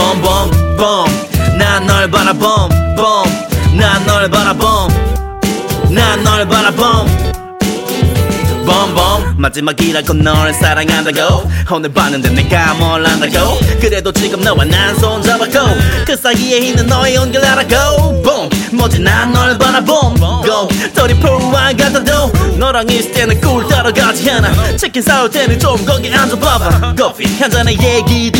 봄봄봄 난 널 바라봄 난 널 바라봄 난 널 바라봄 봄봄 마지막이라고 널 사랑한다고 오늘 봤는데 내가 뭘 안다고 그래도 지금 너와 난 손잡았고 그 사이에 있는 너의 온길 알아고 봄 뭐지 난 널 바라봄 덜이 포와 같아도 너랑 있을 때는 꿀 따라가지 않아 치킨 사올 때는 좀 거기 앉아봐봐 커피 한 잔에 얘기